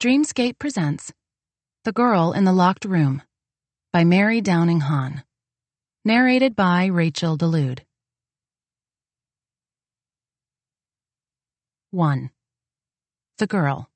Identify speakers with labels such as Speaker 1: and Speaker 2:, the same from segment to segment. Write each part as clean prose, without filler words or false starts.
Speaker 1: Dreamscape presents The Girl in the Locked Room by Mary Downing Hahn. Narrated by Rachel Delude. 1. The Girl.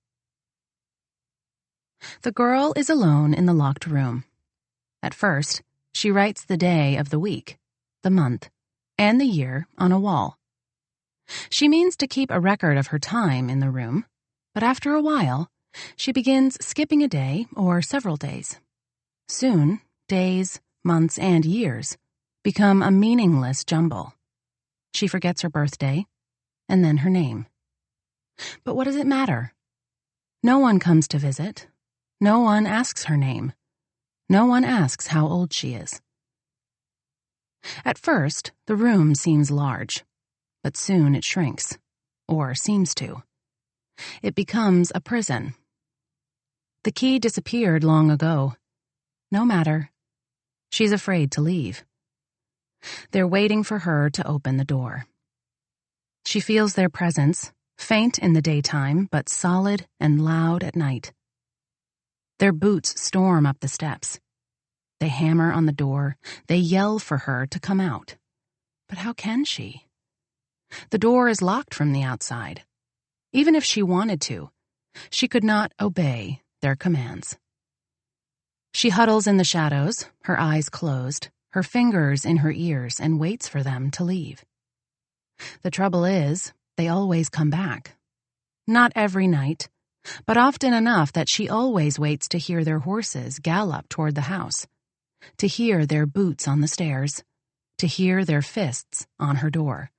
Speaker 1: The girl is alone in the locked room. At first, she writes the day of the week, the month, and the year on a wall. She means to keep a record of her time in the room, but after a while, she begins skipping a day or several days. Soon, days, months, and years become a meaningless jumble. She forgets her birthday, and then her name. But what does it matter? No one comes to visit. No one asks her name. No one asks how old she is. At first, the room seems large, but soon it shrinks, or seems to. It becomes a prison. The key disappeared long ago. No matter. She's afraid to leave. They're waiting for her to open the door. She feels their presence, faint in the daytime, but solid and loud at night. Their boots storm up the steps. They hammer on the door. They yell for her to come out. But how can she? The door is locked from the outside. Even if she wanted to, she could not obey their commands. She huddles in the shadows, her eyes closed, her fingers in her ears, and waits for them to leave. The trouble is, they always come back. Not every night, but often enough that she always waits to hear their horses gallop toward the house, to hear their boots on the stairs, to hear their fists on her door.